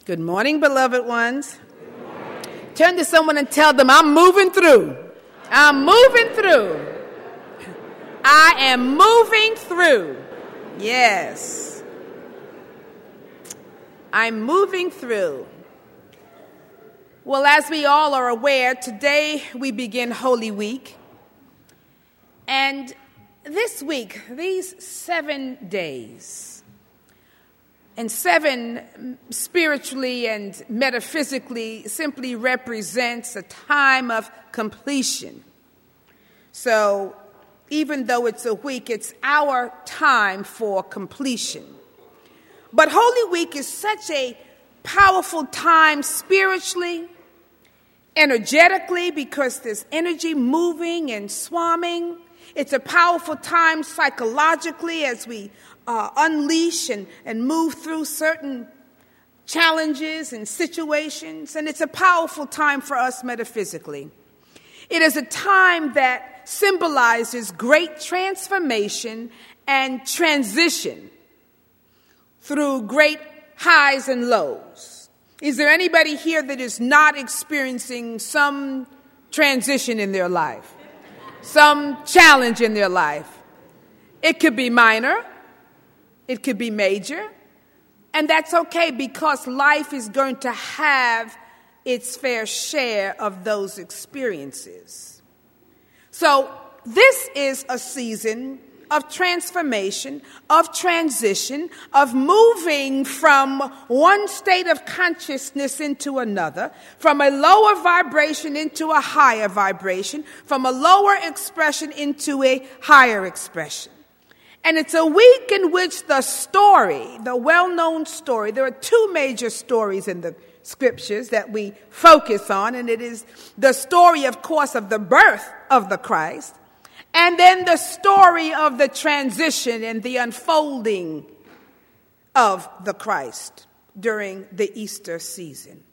Good morning, beloved ones. Turn to someone and tell them, I'm moving through. I'm moving through. I am moving through. Yes. I'm moving through. Well, as we all are aware, today we begin Holy Week. And this week, these 7 days, and 7 spiritually and metaphysically simply represents a time of completion. So even though it's a week, it's our time for completion. But Holy Week is such a powerful time spiritually, energetically, because there's energy moving and swarming. It's a powerful time psychologically as we unleash and move through certain challenges and situations. And it's a powerful time for us metaphysically. It is a time that symbolizes great transformation and transition through great highs and lows. Is there anybody here that is not experiencing some transition in their life? Some challenge in their life? It could be minor. It could be major. And that's okay, because life is going to have its fair share of those experiences. So this is a season of transformation, of transition, of moving from one state of consciousness into another, from a lower vibration into a higher vibration, from a lower expression into a higher expression. And it's a week in which the story, the well-known story, there are 2 major stories in the scriptures that we focus on, and it is the story, of course, of the birth of the Christ, and then the story of the transition and the unfolding of the Christ during the Easter season.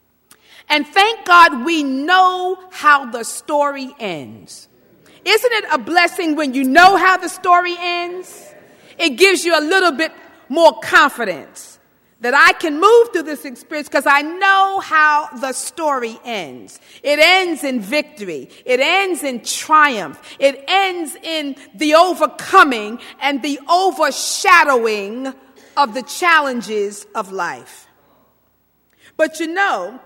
And thank God we know how the story ends. Isn't it a blessing when you know how the story ends? It gives you a little bit more confidence that I can move through this experience because I know how the story ends. It ends in victory. It ends in triumph. It ends in the overcoming and the overshadowing of the challenges of life. But you know,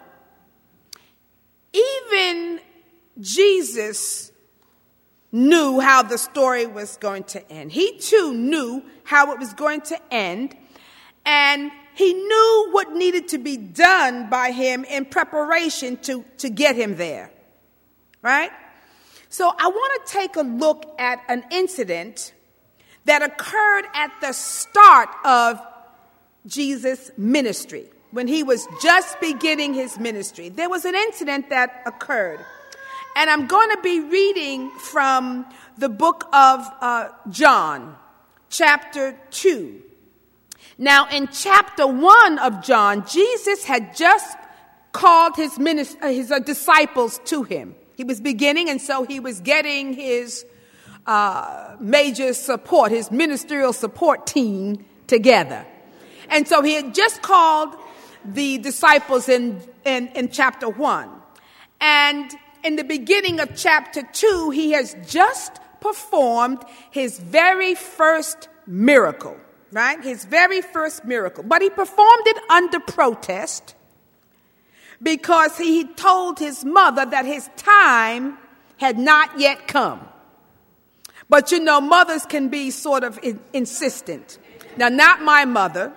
even Jesus knew how the story was going to end. He too knew how it was going to end, and he knew what needed to be done by him in preparation to get him there, right? So I want to take a look at an incident that occurred at the start of Jesus' ministry, when he was just beginning his ministry. There was an incident that occurred. And I'm going to be reading from the book of John, chapter 2. Now, in chapter 1 of John, Jesus had just called his disciples to him. He was beginning, and so he was getting his major support, his ministerial support team together. And so he had just called the disciples in chapter 1. And in the beginning of chapter 2, he has just performed his very first miracle, right? His very first miracle. But he performed it under protest because he told his mother that his time had not yet come. But you know, mothers can be sort of insistent. Now, not my mother.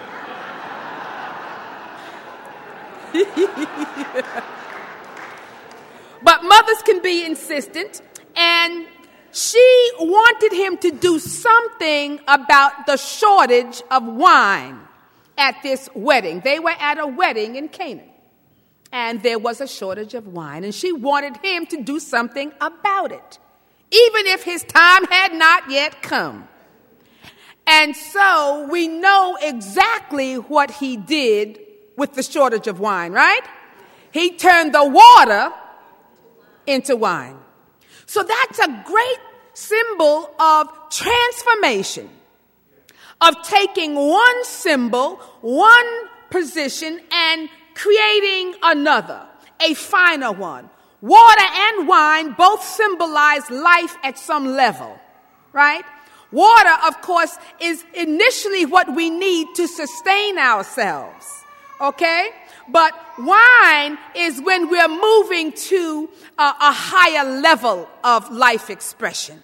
But mothers can be insistent, and she wanted him to do something about the shortage of wine at this wedding. They were at a wedding in Canaan, and there was a shortage of wine, and she wanted him to do something about it, even if his time had not yet come. And so we know exactly what he did with the shortage of wine, right? He turned the water into wine. So that's a great symbol of transformation, of taking one symbol, one position and creating another, a finer one. Water and wine both symbolize life at some level, right? Water, of course, is initially what we need to sustain ourselves, okay? But wine is when we're moving to a higher level of life expression.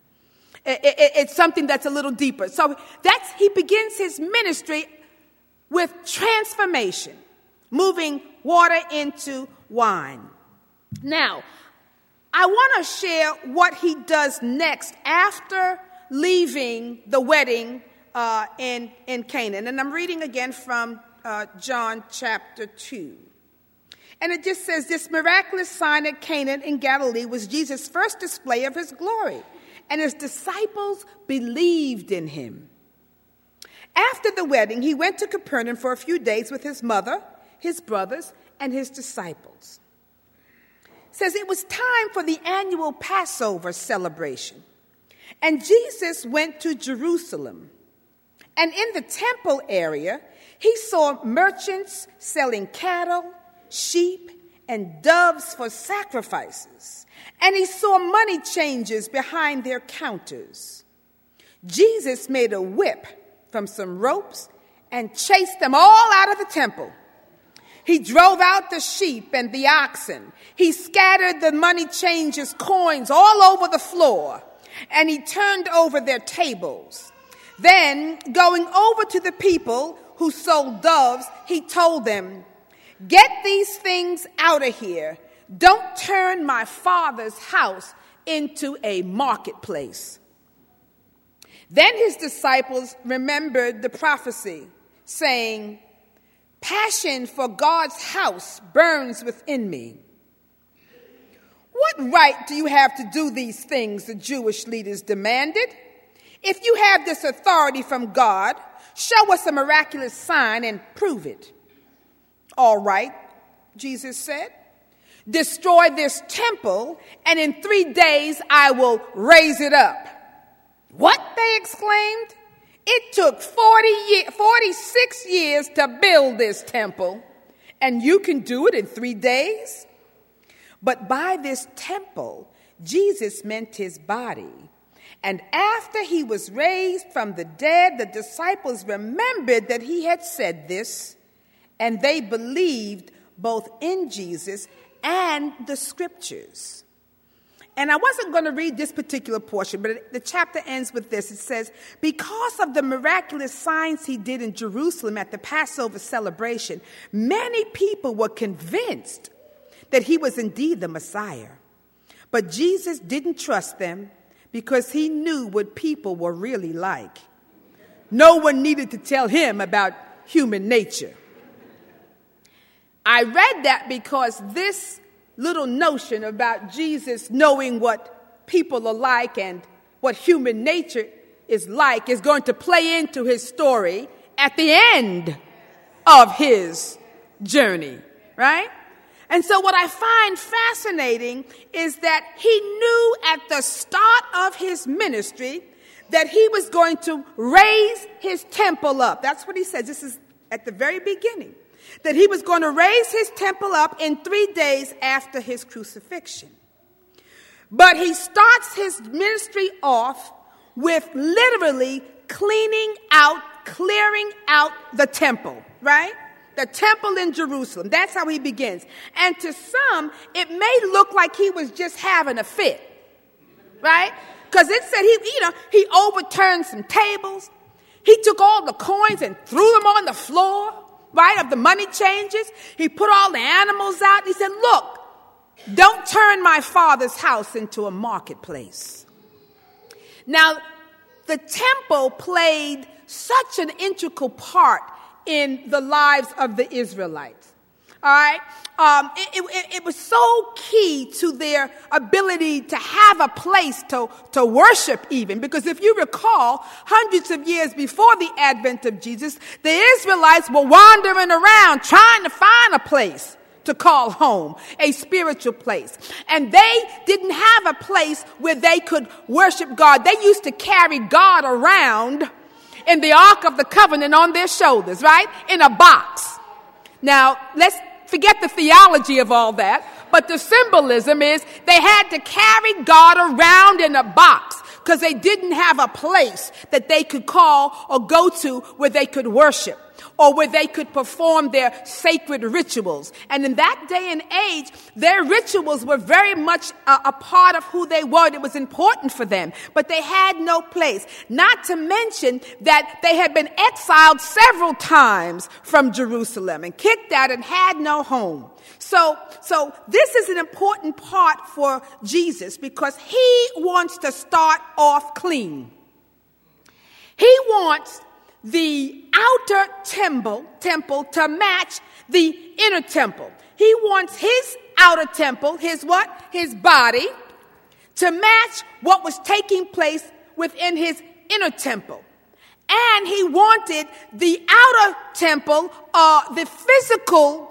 It's something that's a little deeper. So he begins his ministry with transformation, moving water into wine. Now, I want to share what he does next after leaving the wedding in Canaan. And I'm reading again from John chapter 2. And it just says, this miraculous sign at Canaan in Galilee was Jesus' first display of his glory, and his disciples believed in him. After the wedding, he went to Capernaum for a few days with his mother, his brothers, and his disciples. It says it was time for the annual Passover celebration. And Jesus went to Jerusalem. And in the temple area, he saw merchants selling cattle, sheep, and doves for sacrifices. And he saw money changers behind their counters. Jesus made a whip from some ropes and chased them all out of the temple. He drove out the sheep and the oxen. He scattered the money changers' coins all over the floor, and he turned over their tables. Then, going over to the people who sold doves, he told them, "Get these things out of here. Don't turn my Father's house into a marketplace." Then his disciples remembered the prophecy, saying, "Passion for God's house burns within me." "What right do you have to do these things?" the Jewish leaders demanded. "If you have this authority from God, show us a miraculous sign and prove it." "All right," Jesus said. "Destroy this temple, and in 3 days I will raise it up." "What?" they exclaimed. "It took 46 years to build this temple, and you can do it in 3 days?" But by this temple, Jesus meant his body. And after he was raised from the dead, the disciples remembered that he had said this, and they believed both in Jesus and the scriptures. And I wasn't going to read this particular portion, but the chapter ends with this. It says, because of the miraculous signs he did in Jerusalem at the Passover celebration, many people were convinced that he was indeed the Messiah. But Jesus didn't trust them because he knew what people were really like. No one needed to tell him about human nature. I read that because this little notion about Jesus knowing what people are like and what human nature is like is going to play into his story at the end of his journey, right? And so what I find fascinating is that he knew at the start of his ministry that he was going to raise his temple up. That's what he says. This is at the very beginning. That he was going to raise his temple up in 3 days after his crucifixion. But he starts his ministry off with literally clearing out the temple, right? The temple in Jerusalem. That's how he begins. And to some, it may look like he was just having a fit, right? Because it said he overturned some tables. He took all the coins and threw them on the floor, right, of the money changers. He put all the animals out. He said, look, don't turn my Father's house into a marketplace. Now, the temple played such an integral part in the lives of the Israelites. All right? It was so key to their ability to have a place to worship even. Because if you recall, hundreds of years before the advent of Jesus, the Israelites were wandering around trying to find a place to call home, a spiritual place. And they didn't have a place where they could worship God. They used to carry God around in the Ark of the Covenant on their shoulders, right? In a box. Now, let's forget the theology of all that, but the symbolism is they had to carry God around in a box because they didn't have a place that they could call or go to where they could worship or where they could perform their sacred rituals. And in that day and age, their rituals were very much a part of who they were. It was important for them, but they had no place. Not to mention that they had been exiled several times from Jerusalem and kicked out and had no home. So this is an important part for Jesus because he wants to start off clean. He wants the outer temple to match the inner temple. He wants his outer temple, his what? His body, to match what was taking place within his inner temple. And he wanted the outer temple, the physical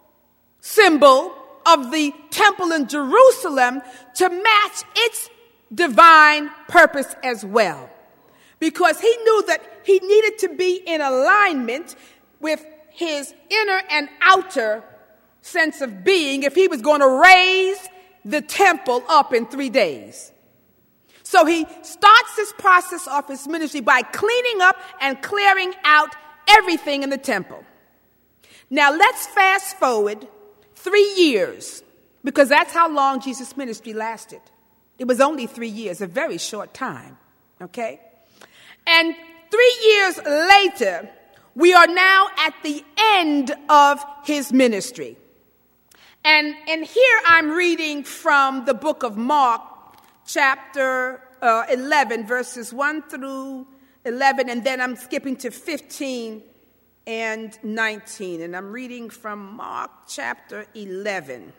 symbol of the temple in Jerusalem, to match its divine purpose as well. Because he knew that he needed to be in alignment with his inner and outer sense of being if he was going to raise the temple up in 3 days. So he starts this process of his ministry by cleaning up and clearing out everything in the temple. Now let's fast forward 3 years, because that's how long Jesus' ministry lasted. It was only 3 years, a very short time, okay? And 3 years later, we are now at the end of his ministry. And here I'm reading from the book of Mark, chapter 11, verses 1 through 11, and then I'm skipping to 15 and 19. And I'm reading from Mark, chapter 11.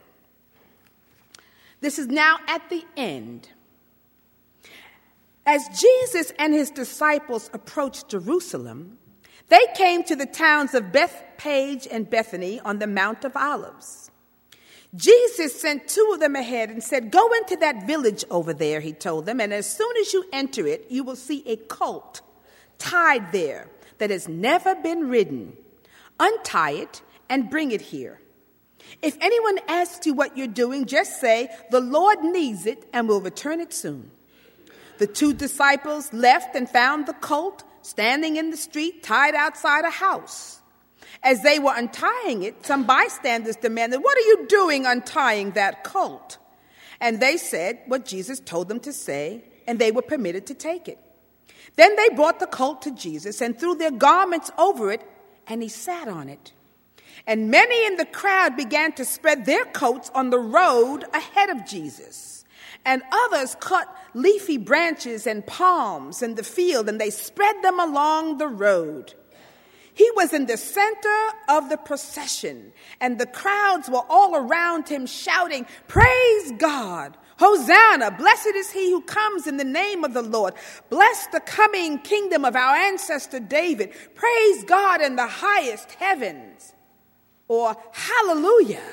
This is now at the end. As Jesus and his disciples approached Jerusalem, they came to the towns of Bethphage and Bethany on the Mount of Olives. Jesus sent 2 of them ahead and said, "Go into that village over there," he told them, "and as soon as you enter it, you will see a colt tied there that has never been ridden. Untie it and bring it here. If anyone asks you what you're doing, just say, 'The Lord needs it,' and we'll return it soon." The 2 disciples left and found the colt standing in the street, tied outside a house. As they were untying it, some bystanders demanded, "What are you doing untying that colt?" And they said what Jesus told them to say, and they were permitted to take it. Then they brought the colt to Jesus and threw their garments over it, and he sat on it. And many in the crowd began to spread their coats on the road ahead of Jesus. And others cut leafy branches and palms in the field, and they spread them along the road. He was in the center of the procession, and the crowds were all around him shouting, "Praise God! Hosanna! Blessed is he who comes in the name of the Lord. Bless the coming kingdom of our ancestor David. Praise God in the highest heavens." Or hallelujah.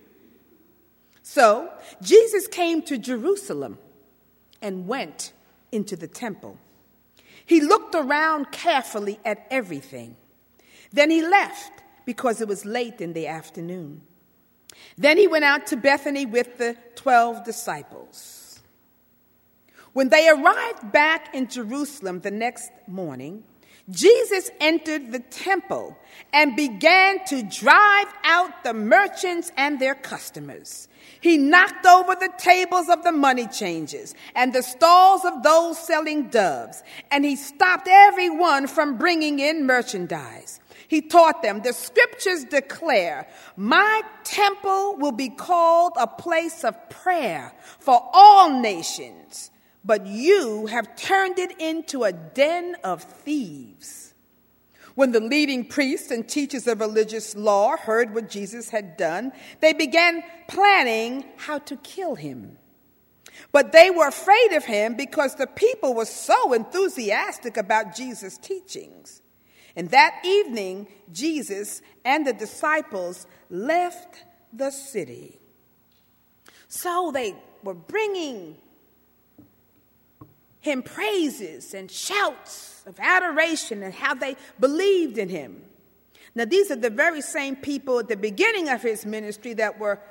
So Jesus came to Jerusalem and went into the temple. He looked around carefully at everything. Then he left because it was late in the afternoon. Then he went out to Bethany with the 12 disciples. When they arrived back in Jerusalem the next morning, Jesus entered the temple and began to drive out the merchants and their customers. He knocked over the tables of the money changers and the stalls of those selling doves, and he stopped everyone from bringing in merchandise. He taught them, "The scriptures declare, my temple will be called a place of prayer for all nations, but you have turned it into a den of thieves." When the leading priests and teachers of religious law heard what Jesus had done, they began planning how to kill him. But they were afraid of him because the people were so enthusiastic about Jesus' teachings. And that evening, Jesus and the disciples left the city. So they were bringing him praises and shouts of adoration and how they believed in him. Now, these are the very same people at the beginning of his ministry that were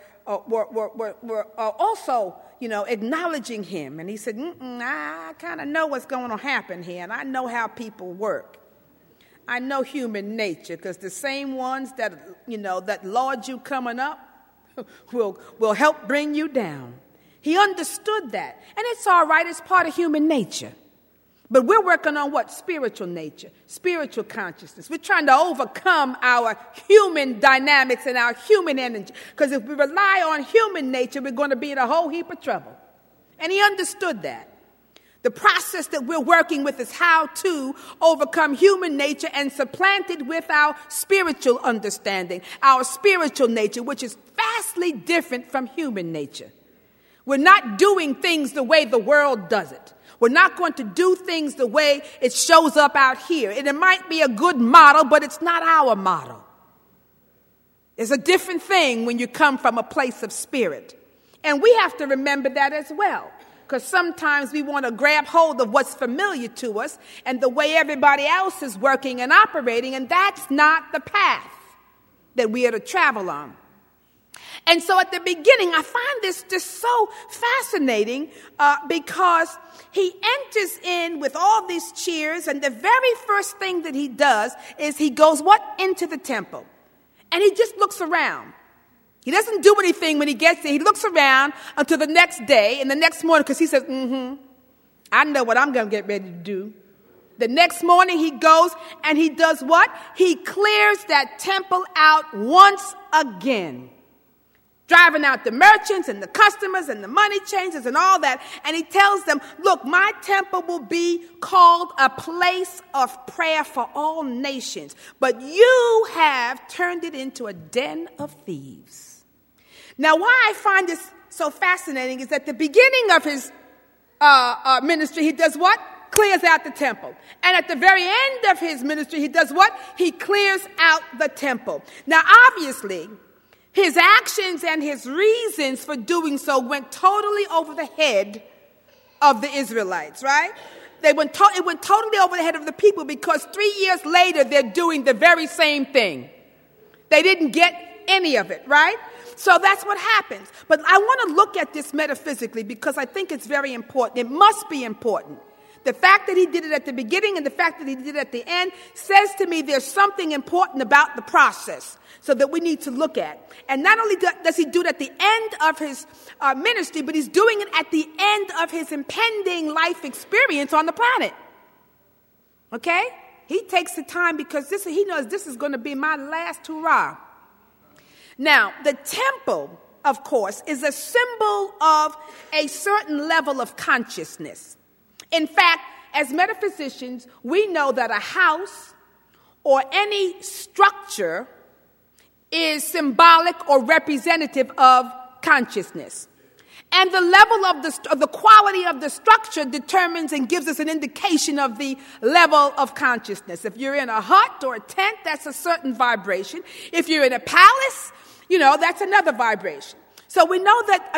also, acknowledging him. And he said, I kind of know what's going to happen here, and I know how people work. I know human nature, because the same ones that laud you coming up will help bring you down. He understood that. And it's all right. It's part of human nature. But we're working on what? Spiritual nature, spiritual consciousness. We're trying to overcome our human dynamics and our human energy. Because if we rely on human nature, we're going to be in a whole heap of trouble. And he understood that. The process that we're working with is how to overcome human nature and supplant it with our spiritual understanding, our spiritual nature, which is vastly different from human nature. We're not doing things the way the world does it. We're not going to do things the way it shows up out here. And it might be a good model, but it's not our model. It's a different thing when you come from a place of spirit. And we have to remember that as well. Because sometimes we want to grab hold of what's familiar to us and the way everybody else is working and operating, and that's not the path that we are to travel on. And so at the beginning, I find this just so fascinating because he enters in with all these cheers, and the very first thing that he does is he goes, into the temple. And he just looks around. He doesn't do anything when he gets there. He looks around until the next day and the next morning, because he says, I know what I'm going to get ready to do. The next morning he goes and he does what? He clears that temple out once again. Driving out the merchants and the customers and the money changers and all that. And he tells them, look, my temple will be called a place of prayer for all nations. But you have turned it into a den of thieves. Now, why I find this so fascinating is at the beginning of his ministry, he does what? Clears out the temple. And at the very end of his ministry, he does what? He clears out the temple. Now, obviously, his actions and his reasons for doing so went totally over the head of the Israelites, right? It went totally over the head of the people, because 3 years later, they're doing the very same thing. They didn't get any of it, right? So that's what happens. But I want to look at this metaphysically, because I think it's very important. It must be important. The fact that he did it at the beginning and the fact that he did it at the end says to me there's something important about the process, so that we need to look at. And not only does he do it at the end of his ministry, but he's doing it at the end of his impending life experience on the planet. Okay? He takes the time because he knows this is going to be my last hurrah. Now, the temple, of course, is a symbol of a certain level of consciousness. In fact, as metaphysicians, we know that a house or any structure is symbolic or representative of consciousness. And the level of the quality of the structure determines and gives us an indication of the level of consciousness. If you're in a hut or a tent, that's a certain vibration. If you're in a palace, that's another vibration. So we know that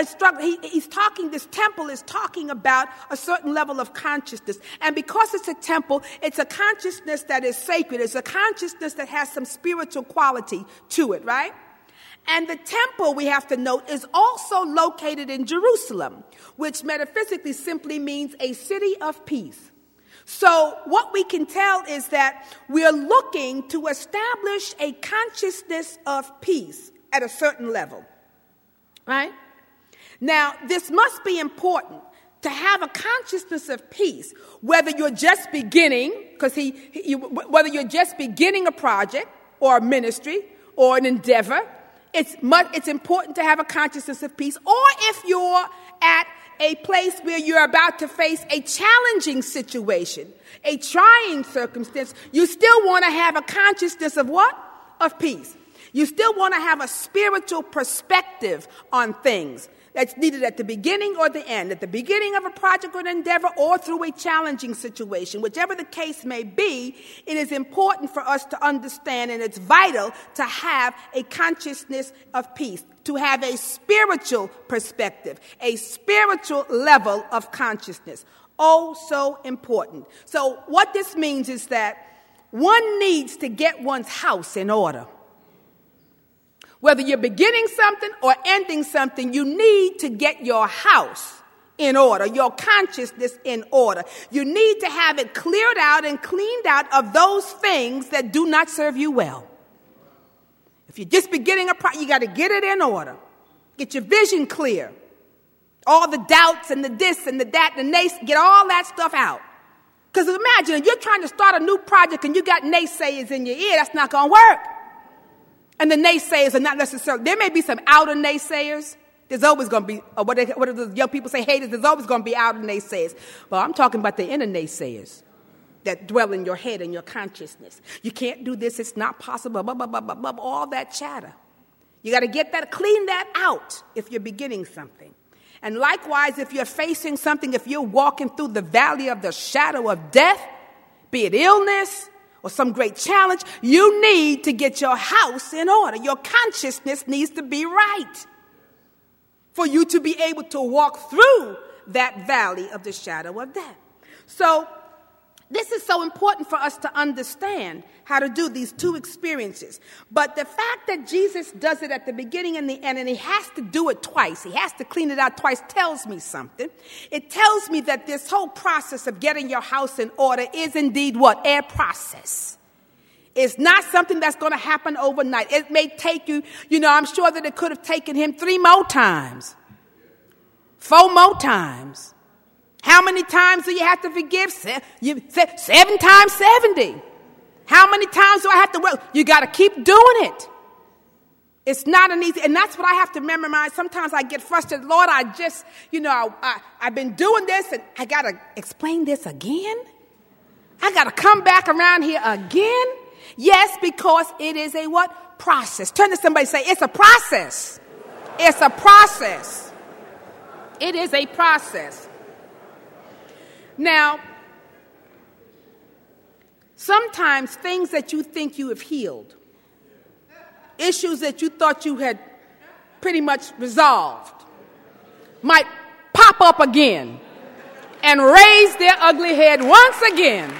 this temple is talking about a certain level of consciousness. And because it's a temple, it's a consciousness that is sacred. It's a consciousness that has some spiritual quality to it, right? And the temple, we have to note, is also located in Jerusalem, which metaphysically simply means a city of peace. So what we can tell is that we're looking to establish a consciousness of peace at a certain level. Right? Now, this must be important to have a consciousness of peace, whether you're just beginning, whether you're just beginning a project or a ministry or an endeavor, it's important to have a consciousness of peace. Or if you're at a place where you're about to face a challenging situation, a trying circumstance, you still want to have a consciousness of what? Of peace. You still want to have a spiritual perspective on things that's needed at the beginning or the end, at the beginning of a project or an endeavor or through a challenging situation. Whichever the case may be, it is important for us to understand, and it's vital to have a consciousness of peace, to have a spiritual perspective, a spiritual level of consciousness. Oh, so important. So what this means is that one needs to get one's house in order. Whether you're beginning something or ending something, you need to get your house in order, your consciousness in order. You need to have it cleared out and cleaned out of those things that do not serve you well. If you're just beginning a project, you got to get it in order. Get your vision clear. All the doubts and the this and the that and the nays, get all that stuff out. Because imagine, if you're trying to start a new project and you got naysayers in your ear, that's not going to work. And the naysayers are not necessarily, there may be some outer naysayers. There's always going to be, what do the young people say, haters, there's always going to be outer naysayers. But I'm talking about the inner naysayers that dwell in your head and your consciousness. You can't do this, it's not possible, blah, blah, blah, blah, blah, all that chatter. You got to get that, clean that out if you're beginning something. And likewise, if you're facing something, if you're walking through the valley of the shadow of death, be it illness or some great challenge, you need to get your house in order. Your consciousness needs to be right for you to be able to walk through that valley of the shadow of death. So this is so important for us to understand how to do these two experiences. But the fact that Jesus does it at the beginning and the end, and he has to do it twice, he has to clean it out twice, tells me something. It tells me that this whole process of getting your house in order is indeed what? A process. It's not something that's going to happen overnight. It may take you, I'm sure that it could have taken him 3 more times, 4 more times. How many times do you have to forgive? 7 times 70. How many times do I have to work? You got to keep doing it. It's not an easy, and that's what I have to memorize. Sometimes I get frustrated. Lord, I just, I've been doing this, and I got to explain this again. I got to come back around here again. Yes, because it is a what? Process. Turn to somebody and say, it's a process. It's a process. It is a process. Now, sometimes things that you think you have healed, issues that you thought you had pretty much resolved, might pop up again and raise their ugly head once again.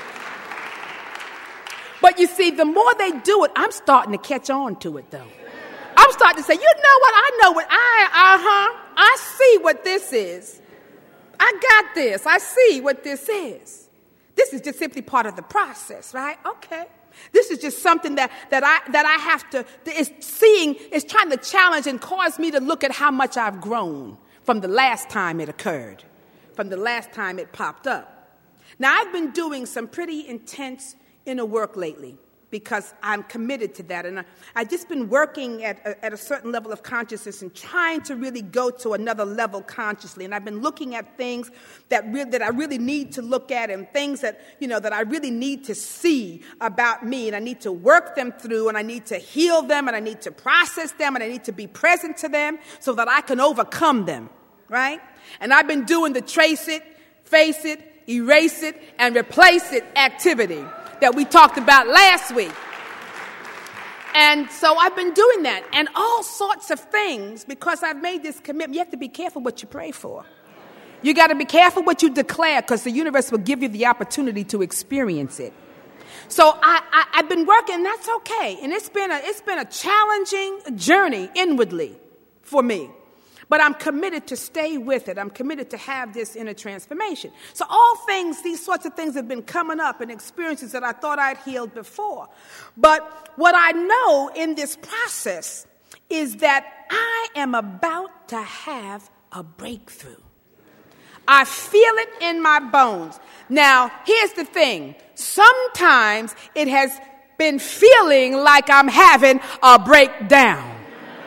But you see, the more they do it, I'm starting to catch on to it, though. I'm starting to say, you know what? I know what I see what this is. I got this. I see what this is. This is just simply part of the process, right? Okay. This is just something that I have to, is trying to challenge and cause me to look at how much I've grown from the last time it occurred, from the last time it popped up. Now, I've been doing some pretty intense inner work lately because I'm committed to that. And I've just been working at a certain level of consciousness and trying to really go to another level consciously. And I've been looking at things that I really need to look at, and things that, that I really need to see about me. And I need to work them through, and I need to heal them, and I need to process them, and I need to be present to them so that I can overcome them, right? And I've been doing the trace it, face it, erase it, and replace it activity that we talked about last week. And so I've been doing that, and all sorts of things, because I've made this commitment. You have to be careful what you pray for. You got to be careful what you declare, because the universe will give you the opportunity to experience it. So I've been working, and that's okay. And it's been a challenging journey inwardly for me. But I'm committed to stay with it. I'm committed to have this inner transformation. So these sorts of things have been coming up, and experiences that I thought I'd healed before. But what I know in this process is that I am about to have a breakthrough. I feel it in my bones. Now, here's the thing. Sometimes it has been feeling like I'm having a breakdown.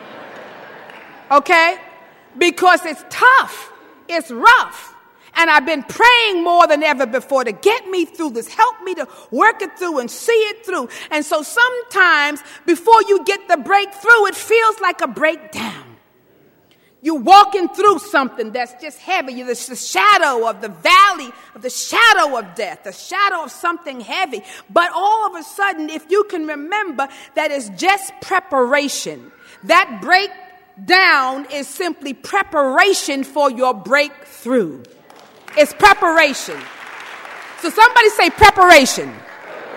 Okay? Because it's tough, it's rough, and I've been praying more than ever before to get me through this, help me to work it through and see it through. And so sometimes before you get the breakthrough, it feels like a breakdown. You're walking through something that's just heavy. There's the shadow of the valley, of the shadow of death, the shadow of something heavy. But all of a sudden, if you can remember that it's just preparation, that breakdown is simply preparation for your breakthrough. It's preparation. So somebody say preparation.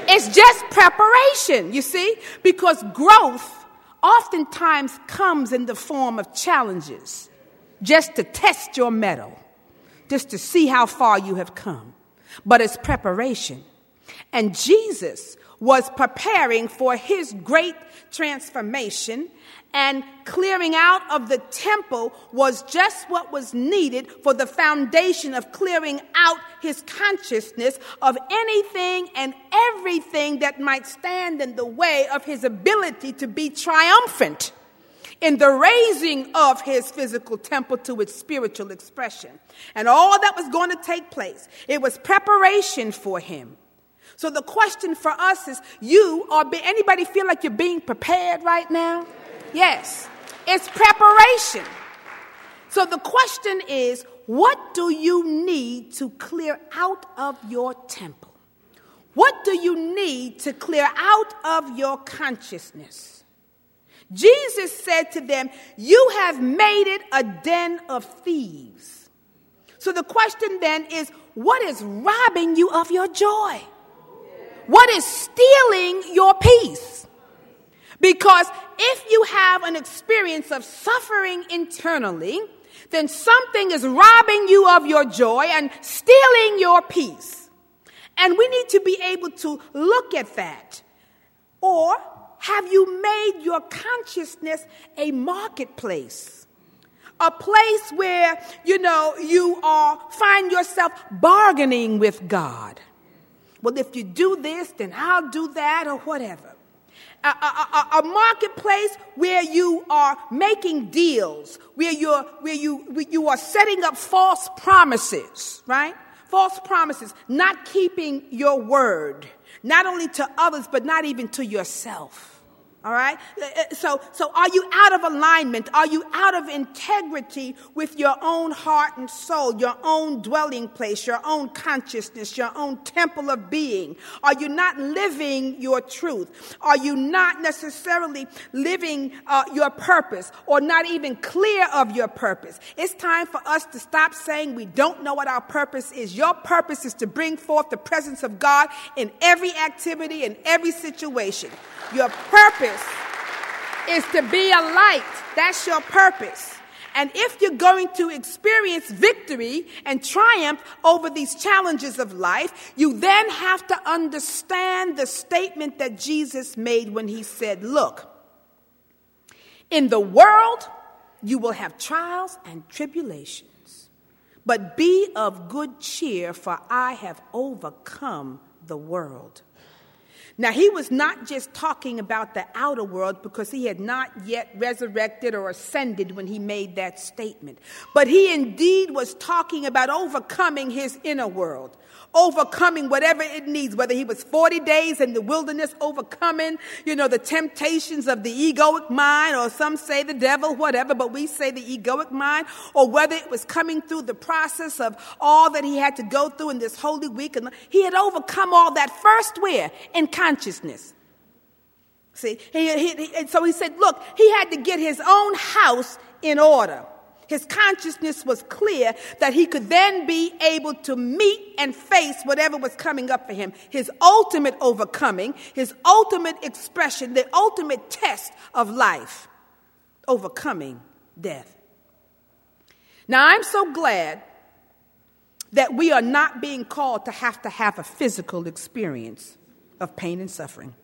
It's just preparation, you see, because growth oftentimes comes in the form of challenges, just to test your mettle, just to see how far you have come. But it's preparation. And Jesus was preparing for his great transformation, and clearing out of the temple was just what was needed for the foundation of clearing out his consciousness of anything and everything that might stand in the way of his ability to be triumphant in the raising of his physical temple to its spiritual expression. And all that was going to take place, it was preparation for him. So the question for us is, anybody feel like you're being prepared right now? Yes, it's preparation. So the question is, what do you need to clear out of your temple? What do you need to clear out of your consciousness? Jesus said to them, you have made it a den of thieves. So the question then is, what is robbing you of your joy? What is stealing your peace? Because if you have an experience of suffering internally, then something is robbing you of your joy and stealing your peace. And we need to be able to look at that. Or have you made your consciousness a marketplace? A place where, you find yourself bargaining with God. Well, if you do this, then I'll do that, or whatever. A marketplace where you are making deals, where you are setting up false promises, right? False promises, not keeping your word, not only to others, but not even to yourself. All right. So are you out of alignment? Are you out of integrity with your own heart and soul, your own dwelling place, your own consciousness, your own temple of being? Are you not living your truth? Are you not necessarily living your purpose, or not even clear of your purpose? It's time for us to stop saying we don't know what our purpose is. Your purpose is to bring forth the presence of God in every activity, in every situation. Your purpose is to be a light. That's your purpose. And if you're going to experience victory and triumph over these challenges of life, you then have to understand the statement that Jesus made when he said, look, in the world you will have trials and tribulations, but be of good cheer, for I have overcome the world. Now, he was not just talking about the outer world, because he had not yet resurrected or ascended when he made that statement. But he indeed was talking about overcoming his inner world, overcoming whatever it needs, whether he was 40 days in the wilderness, overcoming, the temptations of the egoic mind, or some say the devil, whatever, but we say the egoic mind, or whether it was coming through the process of all that he had to go through in this Holy Week. And he had overcome all that first where? In consciousness. See, so he said, look, he had to get his own house in order. His consciousness was clear that he could then be able to meet and face whatever was coming up for him. His ultimate overcoming, his ultimate expression, the ultimate test of life, overcoming death. Now, I'm so glad that we are not being called to have a physical experience of pain and suffering.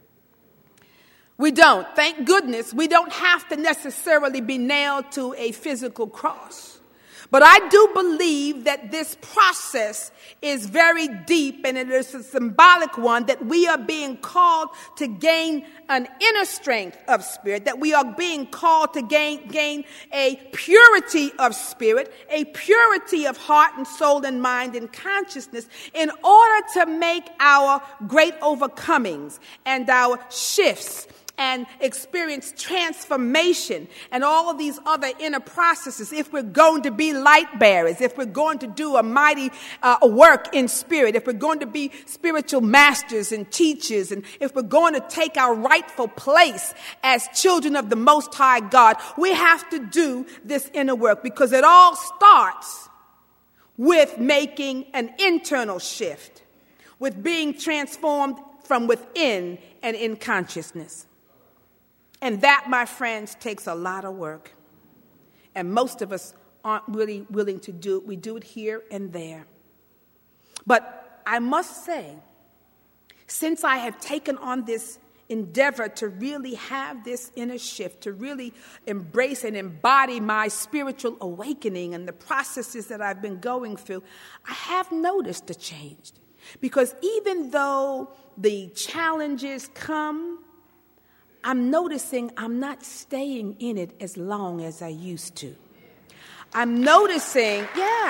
We don't. Thank goodness we don't have to necessarily be nailed to a physical cross. But I do believe that this process is very deep, and it is a symbolic one, that we are being called to gain an inner strength of spirit, that we are being called to gain a purity of spirit, a purity of heart and soul and mind and consciousness, in order to make our great overcomings and our shifts and experience transformation and all of these other inner processes. If we're going to be light bearers, if we're going to do a mighty work in spirit, if we're going to be spiritual masters and teachers, and if we're going to take our rightful place as children of the Most High God, we have to do this inner work, because it all starts with making an internal shift, with being transformed from within and in consciousness. And that, my friends, takes a lot of work. And most of us aren't really willing to do it. We do it here and there. But I must say, since I have taken on this endeavor to really have this inner shift, to really embrace and embody my spiritual awakening and the processes that I've been going through, I have noticed a change. Because even though the challenges come, I'm noticing I'm not staying in it as long as I used to. I'm noticing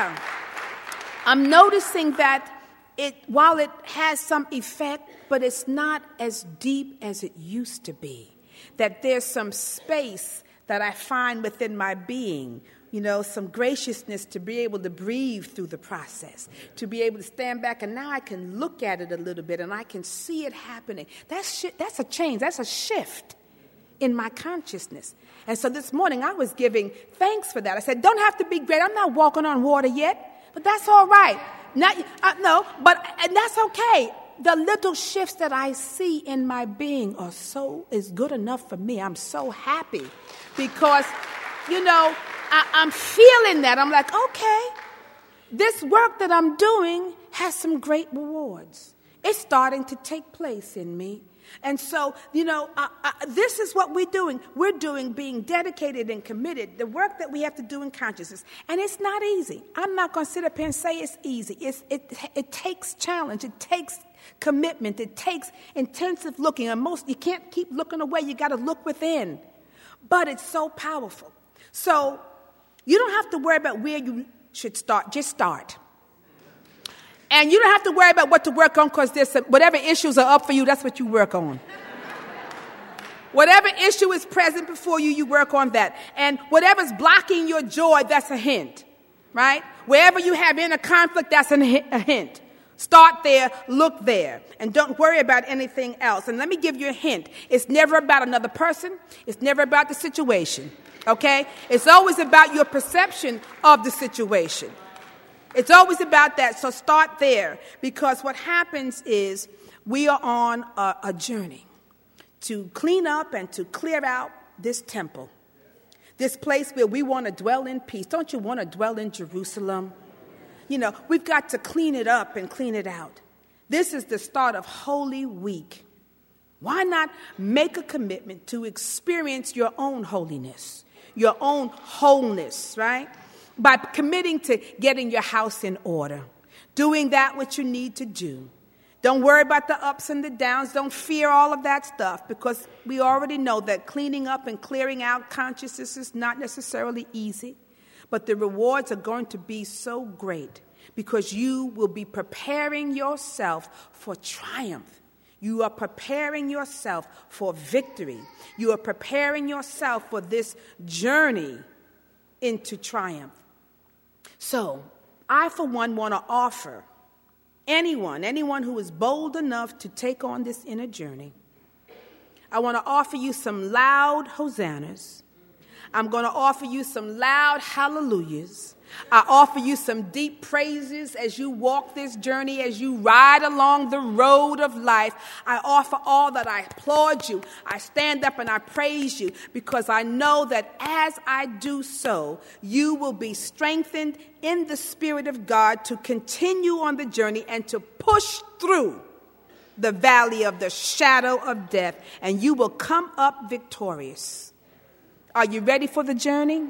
that while it has some effect, but it's not as deep as it used to be. That there's some space that I find within my being, some graciousness to be able to breathe through the process, to be able to stand back, and now I can look at it a little bit and I can see it happening. That's a change. That's a shift in my consciousness. And so this morning I was giving thanks for that. I said, don't have to be great. I'm not walking on water yet, but that's all right. And that's okay. The little shifts that I see in my being is good enough for me. I'm so happy because, I'm feeling that. I'm like, okay, this work that I'm doing has some great rewards. It's starting to take place in me. And so, this is what we're doing. We're doing being dedicated and committed, the work that we have to do in consciousness. And it's not easy. I'm not going to sit up here and say it's easy. It takes challenge. It takes commitment. It takes intensive looking. And you can't keep looking away. You got to look within. But it's so powerful. So you don't have to worry about where you should start. Just start. And you don't have to worry about what to work on because whatever issues are up for you, that's what you work on. Whatever issue is present before you, you work on that. And whatever's blocking your joy, that's a hint, right? Wherever you have inner conflict, that's a hint. Start there, look there, and don't worry about anything else. And let me give you a hint. It's never about another person. It's never about the situation, okay? It's always about your perception of the situation. It's always about that, so start there, because what happens is we are on a journey to clean up and to clear out this temple, this place where we want to dwell in peace. Don't you want to dwell in Jerusalem? We've got to clean it up and clean it out. This is the start of Holy Week. Why not make a commitment to experience your own holiness, your own wholeness, right? By committing to getting your house in order, doing that what you need to do. Don't worry about the ups and the downs. Don't fear all of that stuff, because we already know that cleaning up and clearing out consciousness is not necessarily easy. But the rewards are going to be so great because you will be preparing yourself for triumph. You are preparing yourself for victory. You are preparing yourself for this journey into triumph. So, I, for one, want to offer anyone who is bold enough to take on this inner journey, I want to offer you some loud hosannas. I'm going to offer you some loud hallelujahs. I offer you some deep praises as you walk this journey, as you ride along the road of life. I offer all that. I applaud you. I stand up and I praise you, because I know that as I do so, you will be strengthened in the Spirit of God to continue on the journey and to push through the valley of the shadow of death, and you will come up victorious. Are you ready for the journey?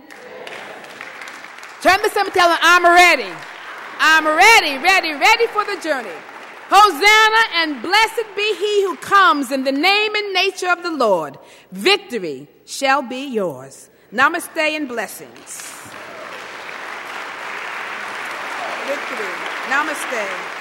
Turn to someone and tell them, I'm ready. I'm ready for the journey. Hosanna, and blessed be he who comes in the name and nature of the Lord. Victory shall be yours. Namaste and blessings. Victory. Namaste.